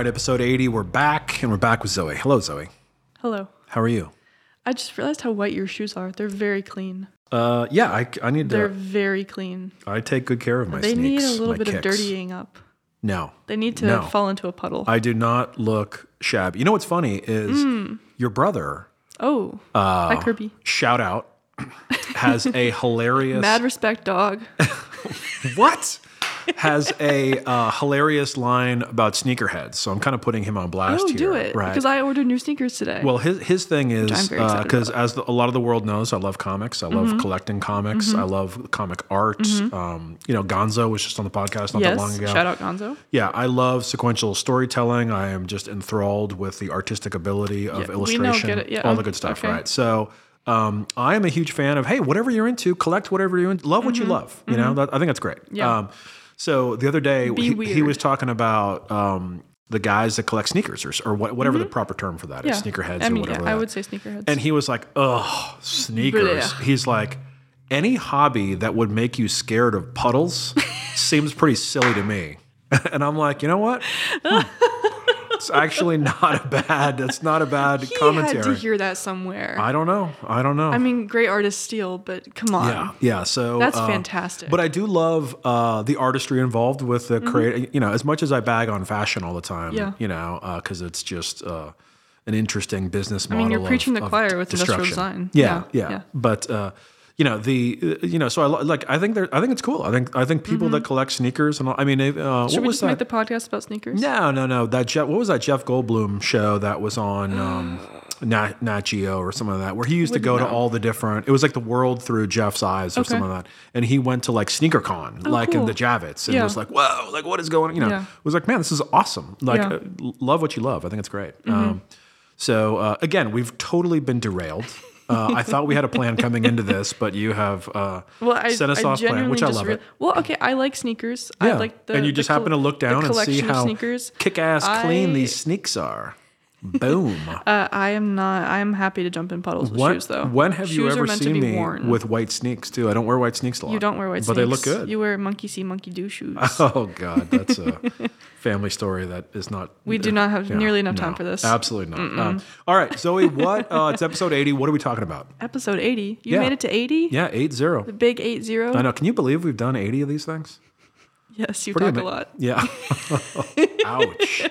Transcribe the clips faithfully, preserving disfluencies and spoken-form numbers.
right, episode eighty. We're back, and we're back with Zoe. Hello, Zoe. Hello. How are you? I just realized how white your shoes are. They're very clean. Uh, yeah, I, I need to. They're very clean. I take good care of my They sneaks. need a little my bit kicks. of dirtying up. No. They need to No. fall into a puddle. I do not look shabby. You know what's funny is Mm. your brother, oh, uh, hi Kirby. shout out, has a hilarious. Mad respect, dog. What? Has a uh, hilarious line about sneakerheads. So I'm kind of putting him on blast Oh, here. do it. Right. Because I ordered new sneakers today. Well, his his thing is I'm very excited because about. as the, a lot of the world knows, I love comics. I love Mm-hmm. collecting comics. I love comic art. Um, you know, Gonzo was just on the podcast not that long yes. ago. Shout out Gonzo. Yeah, I love sequential storytelling. I am just enthralled with the artistic ability of Yeah, we know, illustration, get it, yeah. all the good stuff, Okay. right? So um, I am a huge fan of, hey, whatever you're into, collect whatever you're into, love what you love. You know, that, I think that's great. Mm-hmm. Yeah. Um, so the other day, Be he, he weird. was talking about um, the guys that collect sneakers or, or what, whatever the proper term for that Yeah. is, sneakerheads I mean, or whatever. yeah, I that- would say sneakerheads. and he was like, "Ugh, sneakers." Blech. He's like, "Any hobby that would make you scared of puddles seems pretty silly to me." And I'm like, you know what? It's actually not a bad. That's not a bad he commentary. had to hear that somewhere. I don't know. I don't know. I mean, great artists steal, but come on. yeah, yeah. So That's uh, fantastic. But I do love uh, the artistry involved with the create. You know, as much as I bag on fashion all the time. Yeah. You know, because it's just uh, an interesting business model. mean, you're of- preaching the of choir with industrial destruction. design. Yeah, Yeah, yeah. yeah. But uh, you know the uh, you know so I li- like I think there I think it's cool. I think I think people that collect sneakers and all, I mean uh, Mm-hmm. Should what we was just that? make the podcast about sneakers? No, no, no. That Jeff, what was that Jeff Goldblum show that was on um, Nat, Nat Geo or something like that, where he used to go to know. all the different. It was like the world through Jeff's eyes or Okay. something like that, and he went to like SneakerCon, like in cool. the Javits, and Yeah. was like, "Whoa, like what is going?" You know, Yeah. it was like, "Man, this is awesome." Like, Yeah. uh, l- love what you love. I think it's great. Mm-hmm. Um, so uh, again, we've totally been derailed. Uh, I thought we had a plan coming into this, but you have uh, Well, I, set us I off plan, genuinely which I just love rea- it. Well, okay, I like sneakers. Yeah. I like the and you the just col- happen to look the down and see collection of how sneakers. kick-ass clean I- these sneaks are. Boom. Uh, I am not. I am happy to jump in puddles with What- shoes, though. When have you Shoes ever are meant seen to be me worn. with white sneaks too? I don't wear white sneaks a lot. You don't wear white but sneaks, they look good. You wear monkey see, monkey do shoes. Oh God, that's a family story that is not. We do not have yeah, nearly enough time no, for this. Absolutely not. Um, all right, Zoe. What? Uh, it's episode eighty. What are we talking about? Episode eighty. You Yeah. made it to eighty. Yeah, eight zero. The big eight zero. I know. Can you believe we've done eighty of these things? Yes, you Pretty talk ama- a lot. Yeah. Ouch.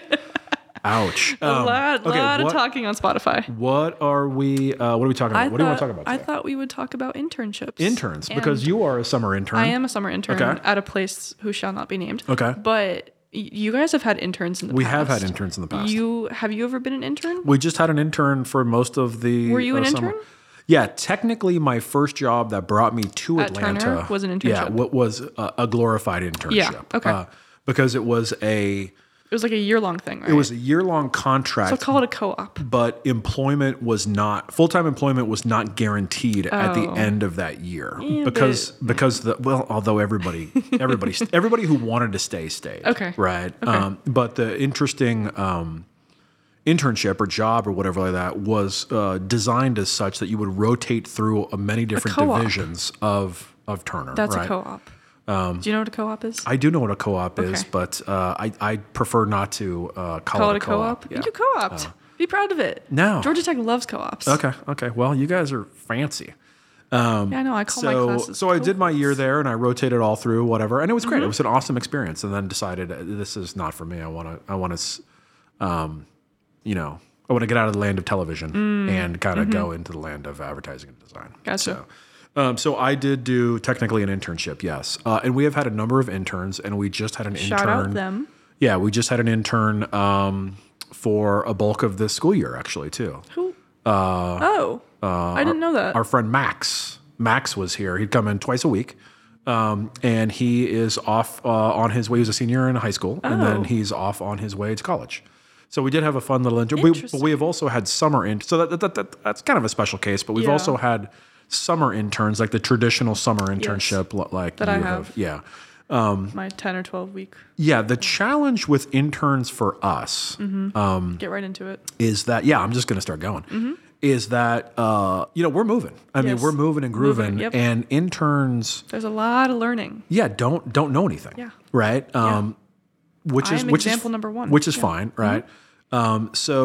Ouch. A Um, lot, okay, lot what, of talking on Spotify. What are we? Uh, what are we talking about? I what do you want thought- to talk about? I Today? thought we would talk about internships. Interns, And because you are a summer intern. I am a summer intern Okay. at a place who shall not be named. Okay. But y- you guys have had interns in the We past. have had interns in the past. You have you ever been an intern? We just had an intern for most of the. Were you an uh, summer. intern? Yeah, technically, my first job that brought me to At Atlanta Turner was an Yeah, internship? what was a, a glorified internship. Yeah, okay. Uh, because it was a It was like a year long thing, right? it was a year long contract. so call it a co-op. but employment was not full time employment was not guaranteed at the Oh. end of that year Yeah, because because the well although everybody everybody everybody who wanted to stay stayed Okay. right um, but the interesting um, internship or job or whatever like that was uh, designed as such that you would rotate through uh, many different co-op. divisions of of Turner. That's right? a co-op. Do you know what a co-op is? I do know what a co-op is, Okay. but uh, I I prefer not to uh, call, call it it a co-op. Yeah. You co-opt. Be proud of it. No. Georgia Tech loves co-ops. Okay. Okay. Well, you guys are fancy. Yeah, I know. I call my So, classes. so I did my year co-ops. there, and I rotated all through whatever, and it was great. Mm-hmm. It was an awesome experience. And then decided uh, this is not for me. I want to. I want to. Um, you know, I want to get out of the land of television and kind of go into the land of advertising and design. Mm. Mm-hmm. Gotcha. So, um, so I did do technically an internship, yes, uh, and we have had a number of interns, and we just had an Shout intern. out them. Yeah, we just had an intern um, for a bulk of this school year, actually, too. Who? oh, I didn't know that. Our friend Max. Max was here. He'd come in twice a week. Um, and he is off uh, on his way. He was a senior in high school, and then Oh. he's off on his way to college. So we did have a fun little intern. We, but we have also had summer in. So that, that, that, that that's kind of a special case. But we've Yeah. also had summer interns, like the traditional summer internship, li- like That you I have. Yeah, My ten or twelve week. yeah. The challenge with interns for us Get right into it. is that yeah, I'm just going to start going. Is that uh, you know we're moving. I mean Yes. we're moving and grooving, Moving, yep. and interns. There's a lot of learning. Yeah, don't don't know anything. Yeah. Right. Um, which is I'm which example is number one. which is Yeah. fine, right? Mm-hmm. Um,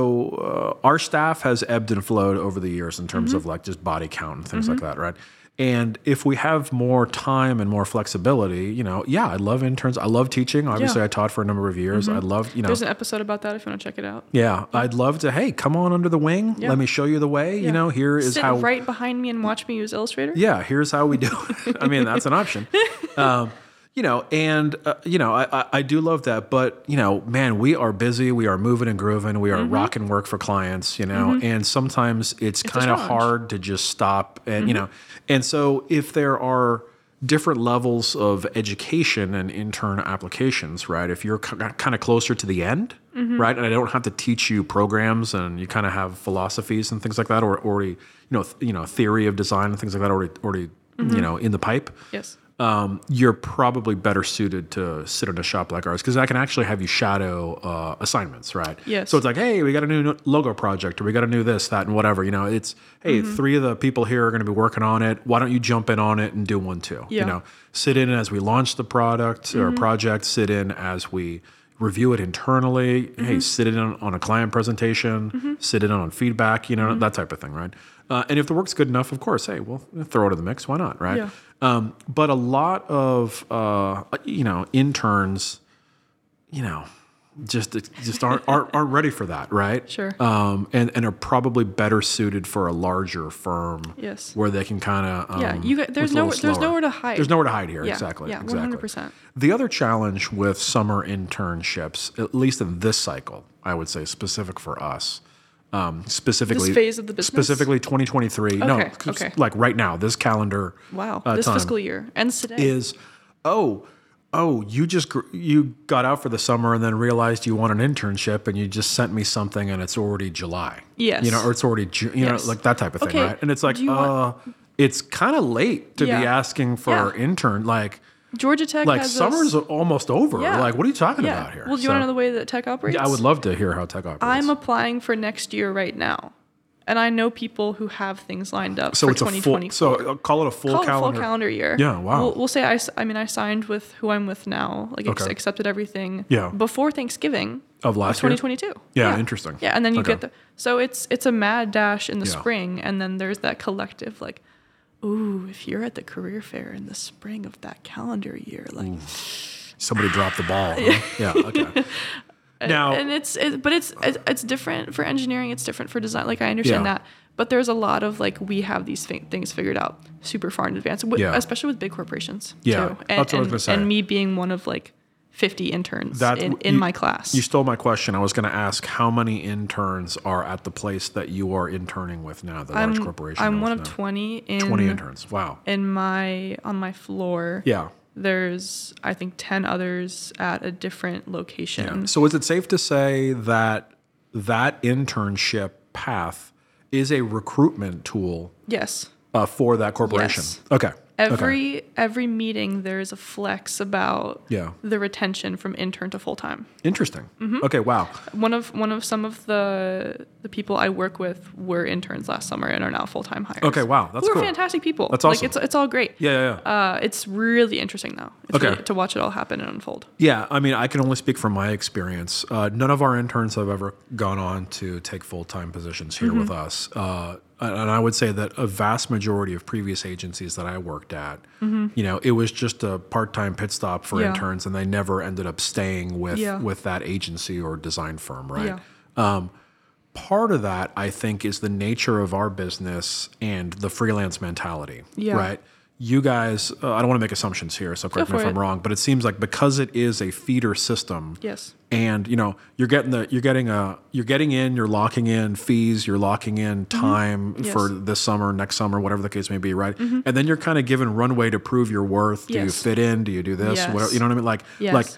so uh, our staff has ebbed and flowed over the years in terms Mm-hmm. of like just body count and things like that, right? And if we have more time and more flexibility, you know, yeah, I love interns. I love teaching. Obviously, Yeah. I taught for a number of years. I love, you know, There's an episode about that if you want to check it out. yeah, I'd love to. Hey, come on under the wing. Yeah. Let me show you the way. Yeah. You know, here is Sit how. right behind me and watch me use Illustrator. Yeah, here's how we do it. I mean, that's an option. Um, you know, and uh, you know, I, I I do love that. But you know, man, we are busy. We are moving and grooving. We are Mm-hmm. rocking work for clients. You know, and sometimes it's, a kind of challenge. hard to just stop and Mm-hmm. you know, and so if there are different levels of education and intern applications, right? If you're kind of closer to the end, Mm-hmm. right, and I don't have to teach you programs, and you kind of have philosophies and things like that, or already, you know, th- you know, theory of design and things like that already, already, Mm-hmm. you know, in the pipe. Yes. Um, you're probably better suited to sit in a shop like ours because I can actually have you shadow uh, assignments, right? Yes. So it's like, hey, we got a new no- logo project, or we got a new this, that, and whatever. You know, it's hey, Mm-hmm. three of the people here are going to be working on it. Why don't you jump in on it and do one too? Yeah. You know, sit in as we launch the product or project. Sit in as we review it internally. Hey, sit in on, on a client presentation. Sit in on feedback. You know, that type of thing, right? Uh, and if the work's good enough, of course, hey, we'll throw it in the mix. Why not, right? Yeah. Um, but a lot of uh, you know interns, you know, just just aren't, aren't aren't ready for that, right? Sure. Um, and and are probably better suited for a larger firm. Yes. Where they can kind of um, Yeah, you got- there's work a little nowhere- there's slower. nowhere to hide. There's nowhere to hide here. Yeah. Exactly. Yeah. Exactly. one hundred percent. The other challenge with summer internships, at least in this cycle, I would say specific for us, um, specifically This phase of the business? specifically twenty twenty-three. no, Okay, 'cause okay. like right now, this calendar. Wow. uh, this time fiscal year ends today. is, oh, oh, you just gr- you got out for the summer and then realized you want an internship and you just sent me something and it's already July. Yes. You know, or it's already June. You Yes. know, like that type of thing, Okay, right? And it's like, do you uh, want- it's kind of late to Yeah. be asking for Yeah. intern. Like, Georgia Tech like has summer's this, almost over. Yeah. Like, what are you talking yeah. about here? Well, do you So- want to know the way that tech operates? Yeah, I would love to hear how tech operates. I'm applying for next year right now, and I know people who have things lined up so for it's a twenty full. twenty-four. So uh, call it a full Call it a calendar. full calendar year. Yeah, wow. We'll, we'll say I, s- I mean, I signed with who I'm with now, like ex- Okay. accepted everything Yeah. before Thanksgiving Of last year? twenty twenty-two. Yeah, interesting. Yeah, and then you Okay. get the so it's it's a mad dash in the Yeah. spring, and then there's that collective like, ooh, if you're at the career fair in the spring of that calendar year, like. Somebody dropped the ball. Huh? Yeah. Okay. Now, and it's it, but it's it's it's different for engineering, it's different for design, like I understand Yeah. that, but there's a lot of like we have these fi- things figured out super far in advance, wi- Yeah. especially with big corporations Yeah, too. that's And, what I was and, gonna say. and me being one of like fifty interns That's in, what in you- my class. You stole my question. I was going to ask how many interns are at the place that you are interning with now, the large I'm, corporation. I'm you're one of with now. twenty in twenty interns. Wow. in my on my floor. Yeah. There's I think ten others at a different location. Yeah. So is it safe to say that that internship path is a recruitment tool Yes. uh, for that corporation? Yes. Okay. Okay. Every every meeting there's a flex about Yeah. the retention from intern to full time. Interesting. Mm-hmm. Okay. Wow. One of one of some of the the people I work with were interns last summer and are now full time hires. Okay, wow, that's Who are cool. fantastic people. That's Like awesome. it's it's all great. Yeah. Yeah. yeah. Uh, it's really interesting though. It's Okay. really- to watch it all happen and unfold. Yeah, I mean, I can only speak from my experience. Uh, none of our interns have ever gone on to take full-time positions here with us. Uh, and I would say that a vast majority of previous agencies that I worked at, you know, it was just a part-time pit stop for Yeah. interns, and they never ended up staying with Yeah. with that agency or design firm, right? Yeah. Um, part of that, I think, is the nature of our business and the freelance mentality, Yeah. right? You guys, uh, I don't want to make assumptions here, so correct Go me if for I'm it. wrong, but it seems like because it is a feeder system, Yes. and you know you're getting the you're getting a you're getting in, you're locking in fees, you're locking in time Mm-hmm. Yes. for this summer, next summer, whatever the case may be, right? And then you're kind of given runway to prove your worth. Do you Yes. fit in? Do you do this? Yes. Whatever, you know what I mean? Like Yes. like.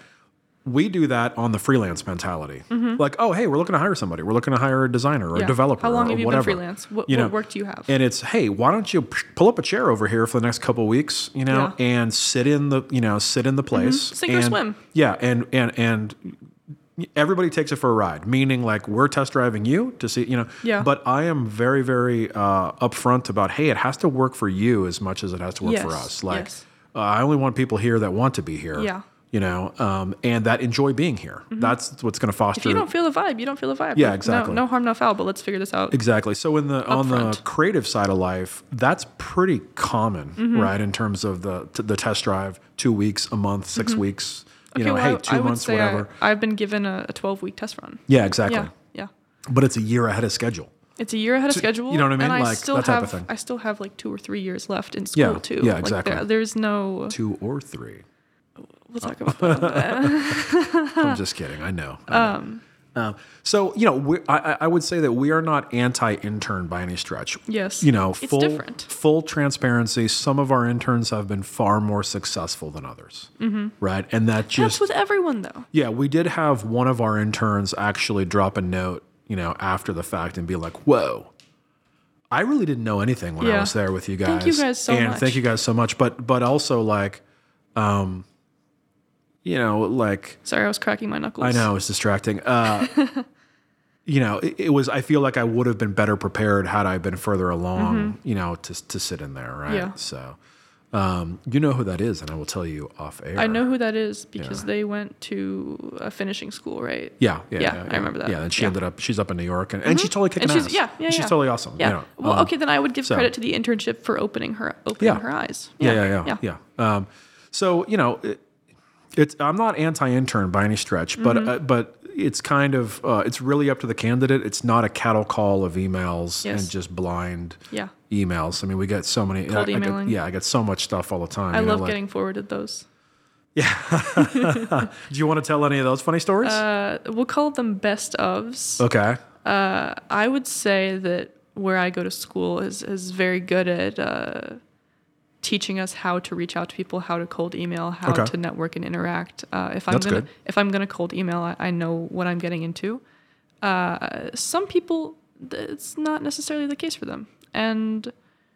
We do that on the freelance mentality. Like, oh, hey, we're looking to hire somebody. We're looking to hire a designer or Mm-hmm. Yeah. a developer How long or have you whatever. been freelance? What, You what know, work do you have? And it's, hey, why don't you p- pull up a chair over here for the next couple of weeks, you know, Yeah. and sit in the, you know, sit in the place. Sink or and, swim. Yeah, and and and everybody takes it for a ride. Meaning, like we're test driving you to see, you know. Yeah. But I am very, very uh, upfront about, hey, it has to work for you as much as it has to work for Yes, us. Like, yes. uh, I only want people here that want to be here. Yeah. you know, um, and that enjoy being here. Mm-hmm. That's what's going to foster. If you don't feel the vibe, you don't feel the vibe. Yeah, Like, exactly. No, no harm, no foul. But let's figure this out. Exactly. So in the on the front. creative side of life, that's pretty common, Mm-hmm. right? In terms of the t- the test drive, two weeks, a month, six weeks. You know, well, hey, I- two I would months, say whatever. I, I've been given a twelve week test run. yeah, exactly. Yeah, yeah. But it's a year ahead of schedule. It's a year ahead of schedule. you know what I mean? And I Like, still that type have, of thing. I still have like two or three years left in school Yeah, too. yeah, Like, exactly. there- there's no. Two or three. We'll talk about that. I'm just kidding. I know. I know. Um, um, so you know, we, I, I would say that we are not anti-intern by any stretch. Yes. You know, It's full different. full transparency. Some of our interns have been far more successful than others. Mm-hmm. Right, and that just That's with everyone though. yeah, we did have one of our interns actually drop a note, you know, after the fact and be like, "Whoa, I really didn't know anything when I Yeah. was there with you guys." Thank you guys so and much. thank you guys so much. But but also like, um, you know, like Sorry, I was cracking my knuckles. I know it's distracting. Uh, you know, it, it was. I feel like I would have been better prepared had I been further along. You know, to to sit in there, right? Mm-hmm. Yeah. So, um, you know who that is, and I will tell you off air. I know who that is because Yeah. they went to a finishing school, right? Yeah, yeah, Yeah, yeah, I remember that. Yeah, and she Yeah. ended up. She's up in New York, and, and she's totally kicking And she's ass. yeah, yeah, She's yeah. totally awesome. Yeah. You know, well, um, okay, then I would give so- credit to the internship for opening her opening Yeah. her eyes. Yeah, yeah, yeah, yeah. Um, so you know, it, it's I'm not anti-intern by any stretch, but Mm-hmm. uh, but it's kind of uh, it's really up to the candidate. It's not a cattle call of emails Yes. and just blind Yeah. emails. I mean, we get so many. Cold I, I get, emailing. yeah, I get so much stuff all the time. I you know, love like- getting forwarded those. Do you want to tell any of those funny stories? Uh, we'll call them best ofs. okay. Uh, I would say that where I go to school is is very good at uh, teaching us how to reach out to people, how to cold email, how Okay. to network and interact. Uh, if I'm That's gonna good. if I'm gonna cold email, I, I know what I'm getting into. Uh, some people, th- it's not necessarily the case for them, and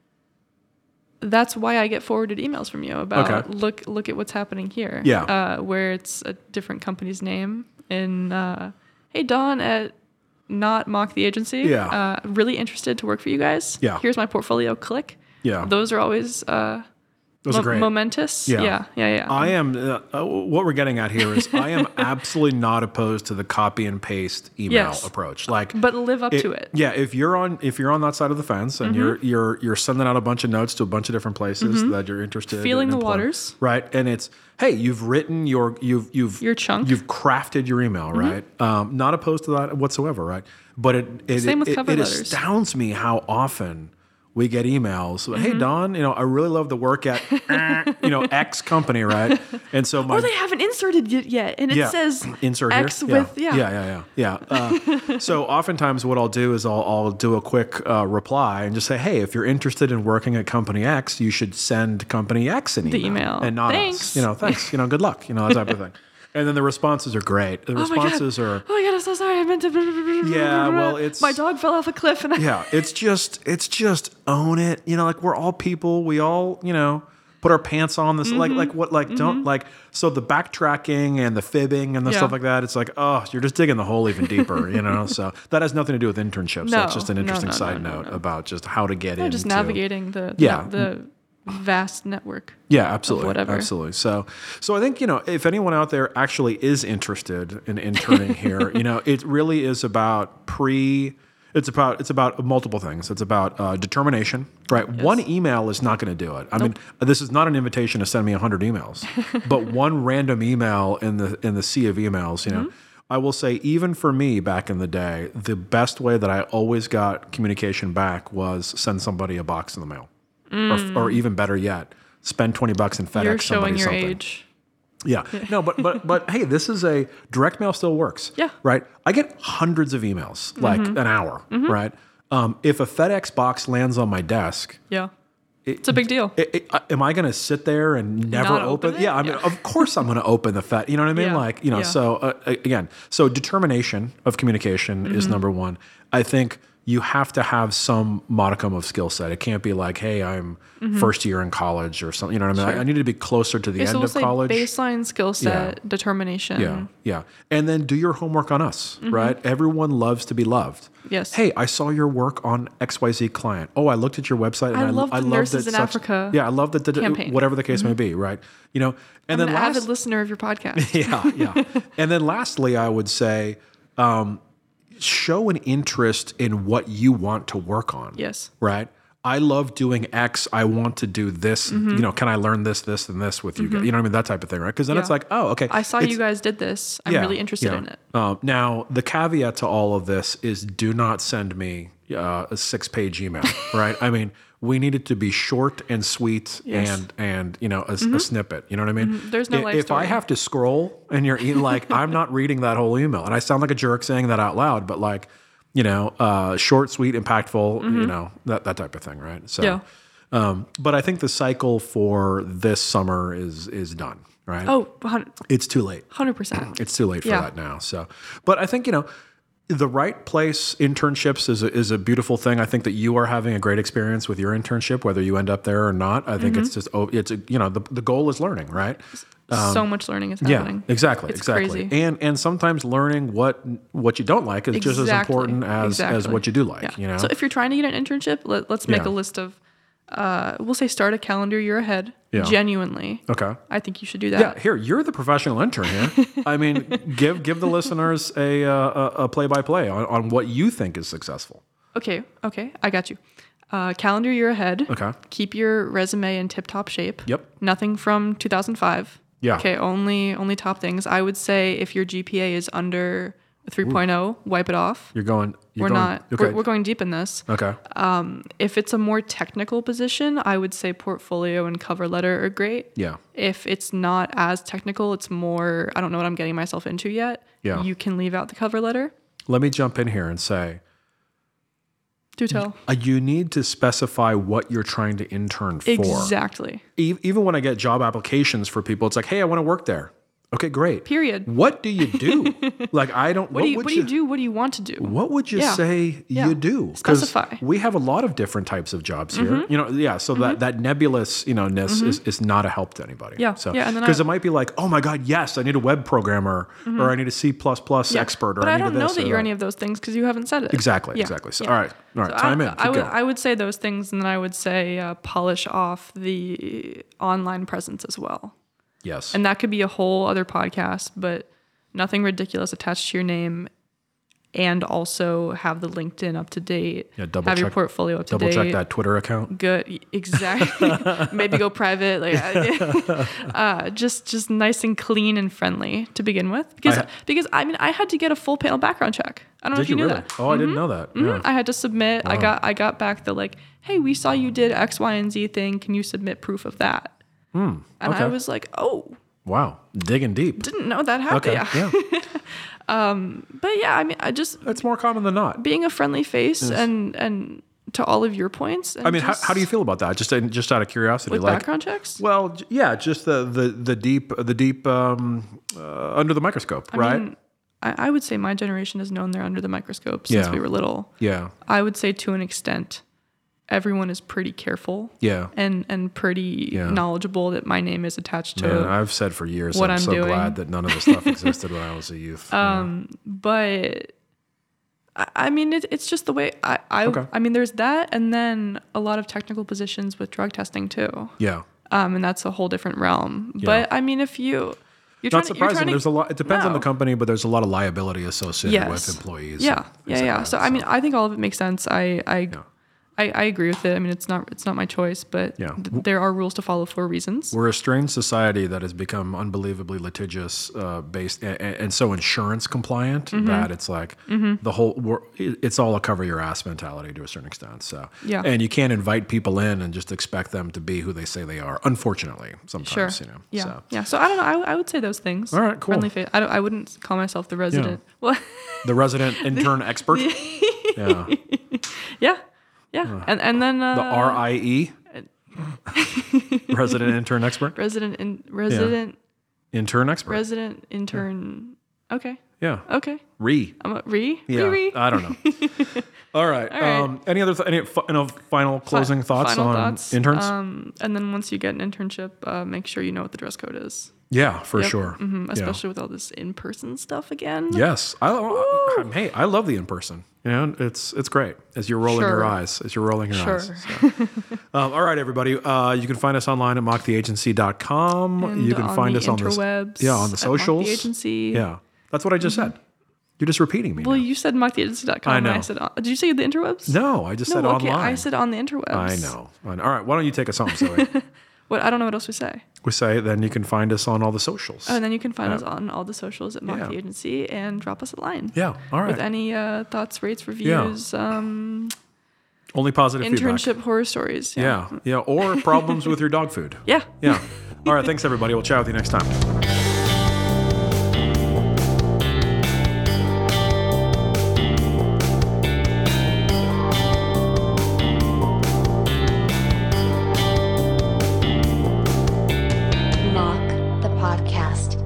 that's why I get forwarded emails from you about Okay. look look at what's happening here. Yeah. Uh, where it's a different company's name in uh, hey Don at not mock the agency. Yeah. Uh, really interested to work for you guys. Yeah. Here's my portfolio. Click. Yeah. Those are always uh, Those are great. momentous. Yeah. Yeah. Yeah. Yeah. I am. Uh, uh, what we're getting at here is I am absolutely not opposed to the copy and paste email Yes. approach. Like, but live up to it. Yeah, if you're on if you're on that side of the fence and you're you're you're sending out a bunch of notes to a bunch of different places that you're interested Feeling in the employing, waters. right? And it's hey, you've written your you've you've Your chunk. you've crafted your email, right? Um, not opposed to that whatsoever, right? But it it Same with it, cover it letters. astounds me how often we get emails. Mm-hmm. Hey Don, you know I really love the work at you know X company, right? And so my Or they haven't inserted it yet, and it yeah. says insert X here. with yeah. yeah, yeah, yeah, yeah. Uh, so oftentimes, what I'll do is I'll, I'll do a quick uh, reply and just say, "Hey, if you're interested in working at company X, you should send company X an email, The email. and not us. Thanks. You know, thanks. You know, good luck. You know, that type of thing." And then the responses are great. The Oh my God. responses are. Oh my god, I'm so sorry. I meant to. Yeah, well, it's- my dog fell off a cliff, and I. Yeah, it's just it's just own it. You know, like we're all people. We all, you know, put our pants on this. Like like what like don't like so the backtracking and the fibbing and the Yeah. stuff like that. It's like, oh, you're just digging the hole even deeper, you know? So that has nothing to do with internships. No, That's just an no, interesting no, no, side no, note no. about just how to get No, into just navigating the Yeah. the, the vast network. Yeah, absolutely. whatever. Absolutely. So so I think, you know, if anyone out there actually is interested in interning here, you know, it really is about pre It's about it's about multiple things. It's about uh, determination, right? One email is not going to do it. I mean, this is not an invitation to send me a hundred emails, but one random email in the in the sea of emails. You know, I will say, even for me back in the day, the best way that I always got communication back was send somebody a box in the mail, or, or even better yet, spend twenty bucks in FedEx. You're showing somebody your something. age. Yeah. No, but but but hey, this is a direct mail still works. Yeah. Right. I get hundreds of emails like an hour. Right. Um, if a FedEx box lands on my desk, Yeah. it, It's a big deal. it, it, uh, am I going to sit there and never Not open? open it? Yeah. I mean, Yeah. of course I'm going to open the Fed. You know what I mean? Yeah. Like you know. Yeah. So uh, again, so determination of communication is Mm-hmm. number one. I think you have to have some modicum of skill set. It can't be like, hey, I'm first year in college or something. You know what I mean? Mm-hmm. Sure. I, I need to be closer to the Okay, end so we'll of say college. baseline skill set, Yeah. determination. Yeah, yeah. And then do your homework on us, Mm-hmm. right? Everyone loves to be loved. Yes. Hey, I saw your work on X Y Z client. Oh, I looked at your website and I I, love I the loved Nurses it in such- Africa Yeah, I love that. campaign. Whatever the case may be, right? You know, and I'm then an last, avid listener of your podcast. yeah, yeah. And then lastly, I would say, um, show an interest in what you want to work on. Yes. Right. I love doing X. I want to do this. Mm-hmm. You know, can I learn this, this, and this with you guys? You know what I mean? That type of thing, right? Because then Yeah. it's like, oh, okay. I saw It's- you guys did this. I'm really interested in it. Um, now, the caveat to all of this is do not send me uh, a six-page email, right? I mean, we need it to be short and sweet Yes. and and you know a, a snippet. You know what I mean? There's no I- life If I story. have to scroll and you're eating, like, I'm not reading that whole email, and I sound like a jerk saying that out loud, but like, you know, uh, short, sweet, impactful. You know, that that type of thing, right? So. Yeah. Um, but I think the cycle for this summer is is done, right? Oh, one It's too late. hundred percent. It's too late for Yeah. that now. So, but I think, you know, the right place internships is a, is a beautiful thing. I think that you are having a great experience with your internship, whether you end up there or not. I think Mm-hmm. it's just, oh, it's a, you know, the, the goal is learning, right? So much learning is Yeah, happening. exactly, It's exactly. crazy. And and sometimes learning what what you don't like is just as Exactly, important as as exactly. what you do like. Yeah. You know, So if you're trying to get an internship, let, let's make Yeah. a list of, uh, we'll say start a calendar year ahead. Yeah. Genuinely. okay. I think you should do that. Yeah, here you're the professional intern here. I mean, give give the listeners a uh, a play by play on on what you think is successful. Okay. Okay. I got you. Uh, calendar year ahead. Okay. Keep your resume in tip top shape. Yep. Nothing from two thousand five. Yeah. Okay. Only only top things. I would say if your G P A is under a three point oh, wipe it off. You're going. You're We're going, not. Okay. We're, we're going deep in this. okay. If it's a more technical position, I would say portfolio and cover letter are great. Yeah. If it's not as technical, it's more, I don't know what I'm getting myself into yet. Yeah. You can leave out the cover letter. Let me jump in here and say Do tell. uh, you need to specify what you're trying to intern for. Exactly. E- Even when I get job applications for people, it's like, hey, I want to work there. Okay, great. Period. What do you do? Like, I don't. What, do you would what do you do? What do you want to do? What would you Yeah. say Yeah. you do? 'Cause Specify. we have a lot of different types of jobs here. You know, yeah. So that that nebulous, you know, ness is, is not a help to anybody. Yeah. So Yeah, and then because I- it might be like, oh my God, yes, I need a web programmer, or I need a C plus plus expert, or But I I need don't a know this that or you're any of those things because you haven't said it. Exactly. Yeah. Exactly. So Yeah. all right, all right. So time I, in. Keep I would going. I would say those things, and then I would say uh, polish off the online presence as well. yes. And that could be a whole other podcast, but nothing ridiculous attached to your name, and also have the LinkedIn up to date. Yeah, double have your check- portfolio up to Double date. check that Twitter account. Good, exactly. Maybe go private, like uh, just just nice and clean and friendly to begin with. Because I ha- because I mean I had to get a full panel background check. I don't know Did if you, you knew really? that. Oh, I didn't know that. Mhm. Yeah. I had to submit. I got I got back the like, hey, we saw you did X, Y, and Z thing. Can you submit proof of that? And I okay. was like, oh, Wow, digging deep. didn't know that happened. Okay. Yeah. Yeah. But yeah, I mean, I just It's more common than not. being a friendly face and and to all of your points. And I mean, how, just how do you feel about that? Just just out of curiosity, with like. background checks? Well, j- yeah, just the the the deep the deep um, uh, under the microscope, right? mean, I, I would say my generation has known they're under the microscope since Yeah. we were little. yeah, I would say to an extent, everyone is pretty careful yeah. and and pretty Yeah. knowledgeable that my name is attached to. Man, I've said for years, what I'm, I'm so doing. glad that none of this stuff existed when I was a youth. Um, but I, I mean, it, it's just the way I. I, Okay. I mean, there's that, and then a lot of technical positions with drug testing too. yeah. Um, and that's a whole different realm. But I mean, if you you're Not trying to, you're surprising. trying to, There's a lot. It depends on the No. company, but there's a lot of liability associated Yes. with employees. Yeah, and yeah, things like yeah. that, So I mean, I think all of it makes sense. I I, I, I agree with it. I mean, it's not it's not my choice, but Yeah. th- there are rules to follow for reasons. we're a strange society that has become unbelievably litigious, uh, based and, and so insurance compliant Mm-hmm. that it's like the whole. We're, it's all a cover your ass mentality to a certain extent. So Yeah. and you can't invite people in and just expect them to be who they say they are. Unfortunately, sometimes Sure. you know. Yeah. So. Yeah. So I don't know. I, I would say those things. All right, cool. Friendly face. I don't. I wouldn't call myself the resident. Well, The resident intern expert. Yeah. yeah. Yeah. And and then uh, The R I E. Resident intern expert. resident in resident Intern expert. resident intern. Okay. Yeah. Okay. Re. I'm a, re? Yeah. Re, re. I don't know. All right. All right. Um, any other th- any f- you know, final closing Fi- thoughts final on thoughts. interns? Um, and then once you get an internship, uh, make sure you know what the dress code is. yeah, for Yep. sure. hmm Yeah. Especially with all this in-person stuff again. Yes, I, I hey, I love the in person. You know, it's it's great as you're rolling your Sure. eyes, as you're rolling your Sure. eyes. So. um, all right, everybody. Uh, you can find us online at mock the agency dot com. And You can on find the us on the interwebs, yeah on the at Mock the socials. Agency. Yeah, that's what I just said. You're just repeating me. Well, now. you said mock the agency dot com. I And know. I said, on, did you say the interwebs? No, I just No, said okay. online. I said on the interwebs. I know. I know. All right, why don't you take us home, Zoe? What? I don't know what else we say. We say then you can find us on all the socials. Oh, and then you can find Yeah. us on all the socials at Mock Yeah. the Agency and drop us a line. Yeah. All right. With any uh, thoughts, rates, reviews, um, Only positive internship feedback. horror stories. Yeah. Yeah. Or problems with your dog food. Yeah. Yeah. All right. Thanks, everybody. We'll chat with you next time. Mock the podcast.